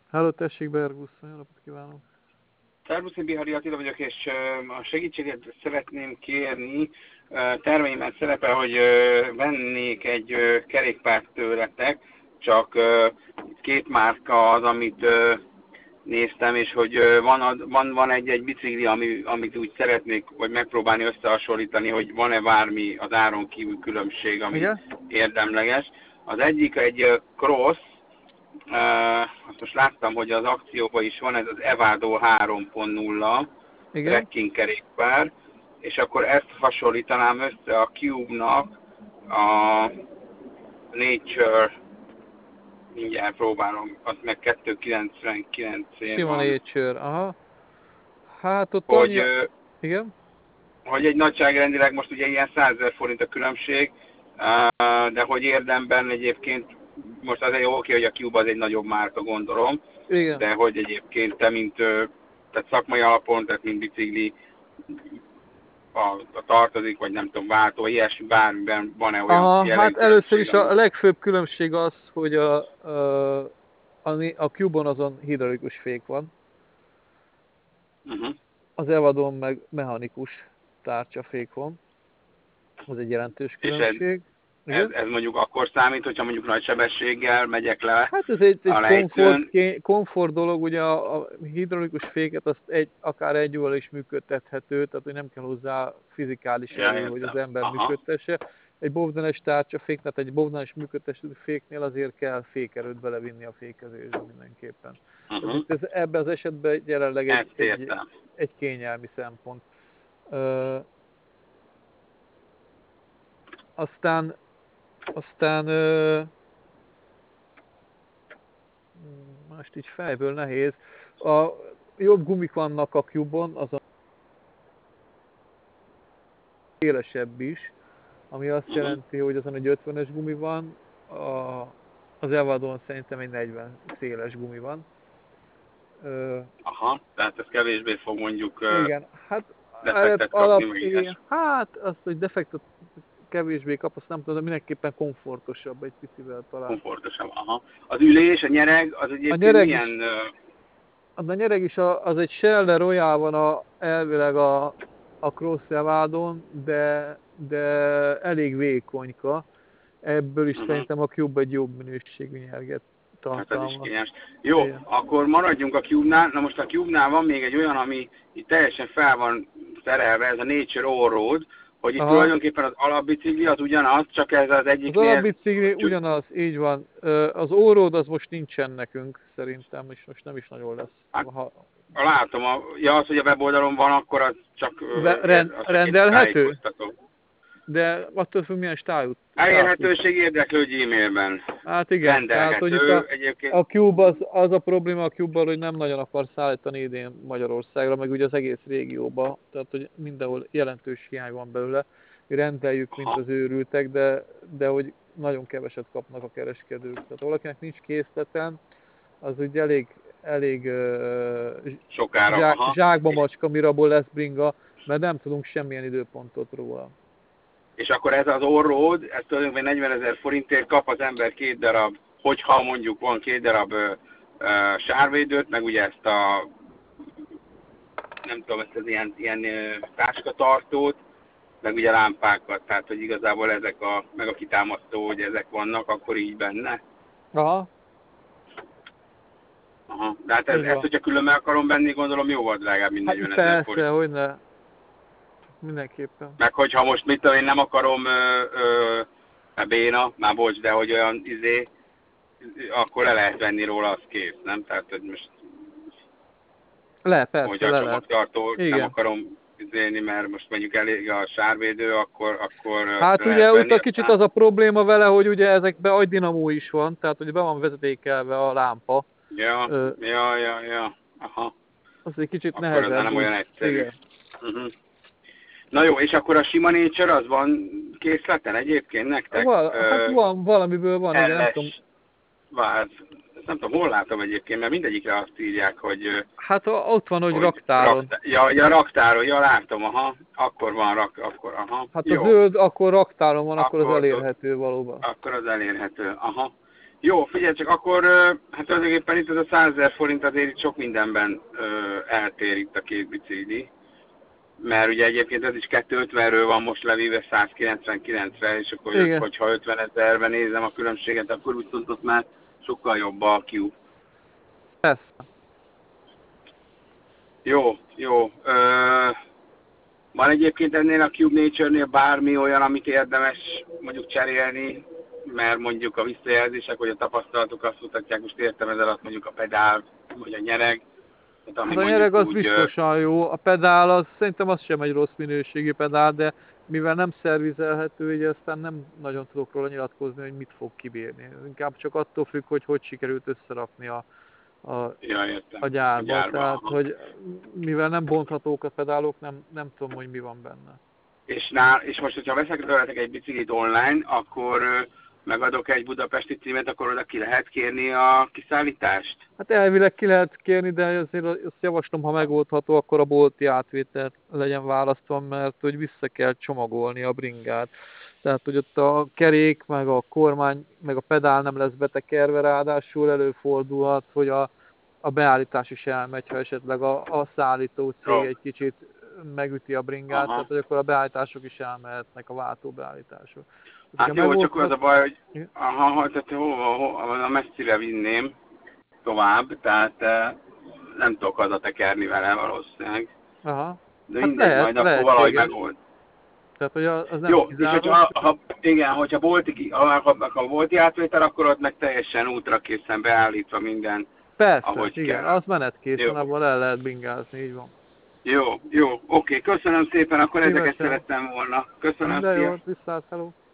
Háló, tessék, Bergusz, jó napot kívánok! Szervusz, én Bihari Attila vagyok, és a segítséget szeretném kérni. Terveimen szerepel, hogy vennék egy kerékpárt tőletek, csak két márka az, amit néztem, és hogy van egy bicikli, amit úgy szeretnék, vagy megpróbálni összehasonlítani, hogy van-e bármi az áron kívül különbség, ami Igen? érdemleges. Az egyik egy cross. Azt most láttam, hogy az akcióban is van, ez az Evado 3.0 Igen? trekking kerékpár, és akkor ezt hasonlítanám össze a Cube-nak a Nature, mindjárt próbálom, az meg 299-én Sima van, Nature, aha. Hát ott hogy, annyi... Igen? hogy egy nagyságrendileg most ugye ilyen 100 000 forint a különbség, de hogy érdemben egyébként most azért oké, hogy a Cube az egy nagyobb márka, gondolom, Igen. de hogy egyébként te, mint tehát szakmai alapon, tehát mint bicikli, a tartozik, vagy nem tudom, váltó, ilyesmi, bármiben van-e olyan Aha, hát először jellegkülönbség, is a ami... legfőbb különbség az, hogy a Cube-on azon hidraulikus fék van, Uh-huh. az Evadon meg mechanikus tárcsafék van. Ez egy jelentős És ez, különbség. ez, Igen? ez mondjuk akkor számít, hogyha mondjuk nagy sebességgel megyek le Hát ez egy a lejtőn. komfort dolog, ugye a hidraulikus féket azt akár egy órral is működtethető, tehát hogy nem kell hozzá fizikális Ja, erő, hogy az értem. ember Aha. működtesse. Egy bovdenes tárcsafék, tehát egy bovdenes működtető féknél azért kell fékerőt belevinni a fékezésbe mindenképpen. Tehát Uh-huh. itt ebben az esetben jelenleg Ezt értem. egy kényelmi szempont. Ö, aztán most így fejből nehéz. A jobb gumik vannak a Cube-on, az a szélesebb is, ami azt Uh-huh. jelenti, hogy azon egy 50-es gumi van, az Evadon szerintem egy 40 széles gumi van. Aha, tehát ez kevésbé fog mondjuk Igen, hát defektet kapni, meg ilyesmi. hát azt, hogy defektet kevésbé kap, azt nem tudom, de mindenképpen komfortosabb egy picivel talán. Komfortosabb. Aha. Az ülés, a nyereg, az A egyébként nyereg milyen... is, a nyereg is az egy Scheller Royal van elvileg a Cross Evadon, de elég vékonyka. Ebből is Uh-huh. szerintem a Cube egy jobb minőségű nyerget Hát ez is tartalmaz. kényes. Jó, Igen. akkor maradjunk a Cube-nál. Na most a Cube-nál van még egy olyan, ami itt teljesen fel van szerelve, ez a Nature Allroad, hogy itt Aha. tulajdonképpen az alapbicikli az ugyanaz, csak ez az Az egyiknél... alapbicikli ugyanaz, így van. Az Allroad az most nincsen nekünk szerintem, és most nem is nagyon lesz. Hát, látom, az, hogy a weboldalon van, akkor az csak, az csak egy Rendelhető? tájékoztató. De attól függ, milyen státus. Elérhetőség érdeklő Gmailben. Hát igen, tehát hogy itt Rendelhető egyébként. a Cube az a probléma a Cube-val, hogy nem nagyon akar szállítani idén Magyarországra, meg ugye az egész régióba, tehát hogy mindenhol jelentős hiány van belőle. Mi rendeljük, mint Aha. az őrültek, de hogy nagyon keveset kapnak a kereskedők. Tehát valakinek nincs készleten, az ugye elég Sokára, aha. zsákba macska, mire abból lesz bringa, mert nem tudunk semmilyen időpontot róla. És akkor ez az Allroad, ez tulajdonképpen 40 000 forintért kap az ember 2 darab, hogyha mondjuk van 2 darab sárvédőt, meg ugye ezt a, nem tudom, ezt az ilyen táskatartót, meg ugye lámpákat, tehát hogy igazából ezek meg a kitámasztó, hogy ezek vannak, akkor így benne. Aha. Aha. De hát ezt, hogyha külön meg akarom venni, gondolom jóval drágább, mint 40 000 persze, forint. hogyne. Mindenképpen. Meg hogyha most mit tudom, én nem akarom béna, már bocs, de hogy olyan akkor le lehet venni róla, az kész, nem? Tehát, hogy most Persze, hogy a le lehet. csomagtartót nem Igen. akarom izélni, mert most mondjuk elég a sárvédő, akkor Hát le ugye lehet venni, ott kicsit az a probléma vele, hogy ugye ezekben agydinamó is van, tehát hogy be van vezetékelve a lámpa. Ja. Aha. Az egy kicsit Akkor az nehezebb nem olyan úgy. egyszerű. Igen. Uh-huh. Na jó, és akkor a sima Nature az van készleten egyébként nektek? Hát valamiből van, igen, nem tudom. Nem tudom, hol látom egyébként, mert mindegyikre azt írják, hogy... Hát ott van, hogy raktáron. Raktáron, látom, aha. Akkor van akkor, aha. Hát jó. a zöld, akkor raktáron van, akkor az elérhető valóban. Akkor az elérhető, aha. Jó, figyelj csak, akkor hát tulajdonképpen itt az a 100 000 forint azért itt sok mindenben eltér itt a két bicikli. Mert ugye egyébként ez is 250-ről van most levéve 199-re, és akkor Igen, hogyha 50 000-ben nézem a különbséget, akkor viszont ott már sokkal jobb a Cube. persze. Jó, jó. Van egyébként ennél a Cube Nature-nél bármi olyan, amit érdemes mondjuk cserélni, mert mondjuk a visszajelzések vagy a tapasztalatok azt mutatják, most értem ez alatt mondjuk a pedál vagy a nyereg. Tehát ami Hát a nyereg mondjuk az úgy, biztosan jó, a pedál az szerintem az sem egy rossz minőségi pedál, de mivel nem szervizelhető, így aztán nem nagyon tudok róla nyilatkozni, hogy mit fog kibírni. Inkább csak attól függ, hogy sikerült összerakni a, ja, értem, a a gyárba. gyárba. Tehát, hogy mivel nem bonthatók a pedálok, nem tudom, hogy mi van benne. És most, hogyha veszek tőletek egy biciklit online, akkor megadok egy budapesti címet, akkor oda ki lehet kérni a kiszállítást? Hát elvileg ki lehet kérni, de azért azt javaslom, ha megoldható, akkor a bolti átvétel legyen választva, mert hogy vissza kell csomagolni a bringát. Tehát, hogy ott a kerék, meg a kormány, meg a pedál nem lesz betekerve, ráadásul előfordulhat, hogy a beállítás is elmegy, ha esetleg a szállító cég Jó. egy kicsit megüti a bringát, Aha. tehát hogy akkor a beállítások is elmehetnek, a váltóbeállítások. Hát jó, csak az a baj, hogy tehát hova messzire vinném tovább, tehát nem tudok hazatekerni vele valószínűleg. Aha. De Hát mindegy, majd akkor valahogy megold. Tehát, hogy az nem Jó, és kizárt. hogyha bolti átvétel, akkor ott meg teljesen útra készen beállítva minden, Persze, ahogy igen, kell. az menetkész, Jó. abból el lehet bingázni, így van. Jó, oké, köszönöm szépen, akkor ezeket Szívesen. szerettem volna. Köszönöm, Minden szia. jót, viszlát, hello.